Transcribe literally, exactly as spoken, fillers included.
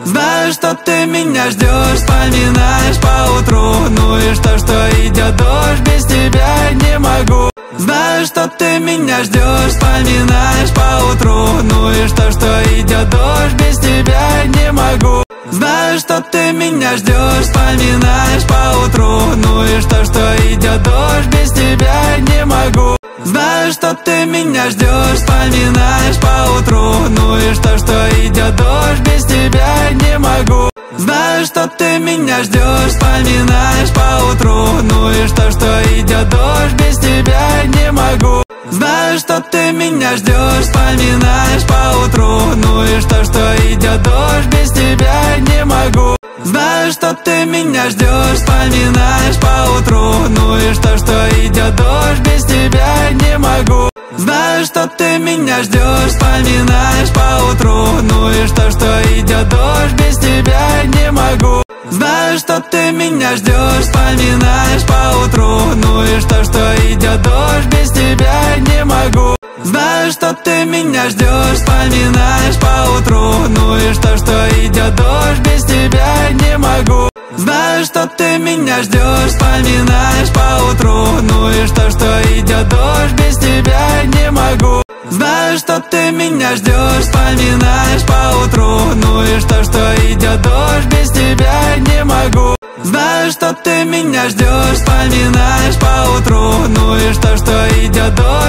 Знаю, что ты меня ждешь, вспоминаешь поутру. Ну и что, что идет дождь, без тебя не могу. Знаю, что ты меня ждешь, вспоминаешь поутру. Ну и что, что идет дождь, без тебя не могу. Знаю, что ты меня ждешь, вспоминаешь поутру. Ну и что, что идет дождь, без тебя не могу. Знаю, что ты меня ждешь, вспоминаешь поутру. Ну и что, что идет дождь, без тебя не могу. Знаю, что ты меня ждешь, вспоминаешь поутру. Ну и что, что идет дождь, без тебя не могу. Знаю, что ты меня ждешь, вспоминаешь поутру. Ну и что, что идет дождь, без тебя не могу. Знаю, что ты меня ждешь, вспоминаешь поутру. Ну и что, что идет дождь, без тебя не могу. Знаю, что ты меня ждешь, вспоминаешь поутру. Ну и что, что идет дождь, без тебя не могу. Знаю, что ты меня ждешь, вспоминаешь поутру. Ну и что, что идет дождь, без тебя не могу. Знаю, что ты меня ждешь, вспоминаешь поутру. Ну и что, что идет дождь, без тебя не могу. Знаю, что ты меня ждешь, вспоминаешь поутру. Ну и что, что идет дождь, без тебя не могу. Знаю, что ты меня ждешь, вспоминаешь поутру. Ну и что, что идет дождь, без тебя не могу. Знаю, что ты меня ждешь, вспоминаешь